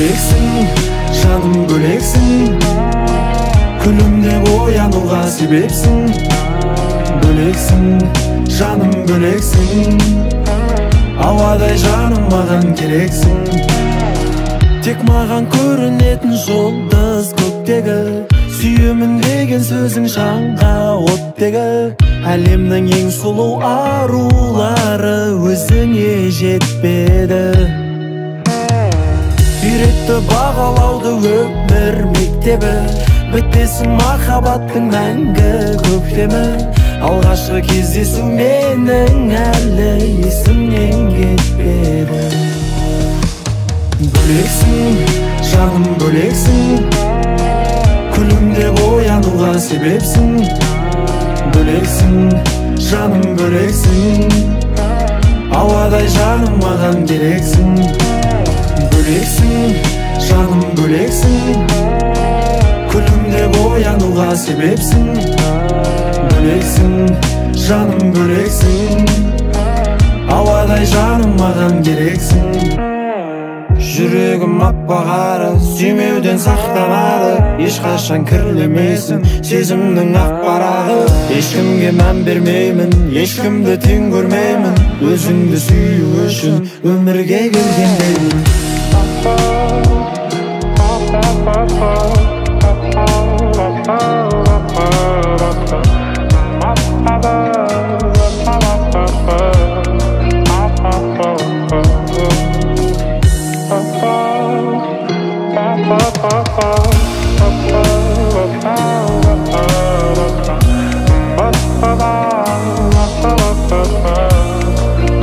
Böleksің, жаным бөлексің, күлімде оянуға себепсің. Бөлексің, жаным бөлексің, ауадай жаным маған керексің. Тек маған көрінетін жұлдыз көктегі, сүйемін деген сөзің жанға оттегі. Әлемнің ең сұлу арулары өзіңе жетпеді. Үйретті бағалауды өмір мектебі, бітпесін махаббаттың мәңгі көктемі. Алғашқы кездесу менің әлі есімнен кетпеді. Бөлексің, жаным бөлексің, күлімде оянуға себепсің. Бөлексің, жаным бөлексің, ауадай жаным маған керексің. Бөлексің, жаным бөлексің, күлімде оянуға себепсің. Бөлексің, жаным бөлексің, ауадай жаным маған керексің. Жүрегім аппақ-қара, сүймеуден сақтанады, ешқашан кірлемесін сезімнің ақ парағы. Ешкімге мән бермеймін, ешкімді тең көрмеймін, өзіңді сүю үшін өмірге келгендеймін.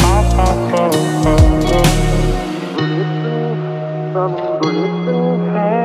Bölüksün,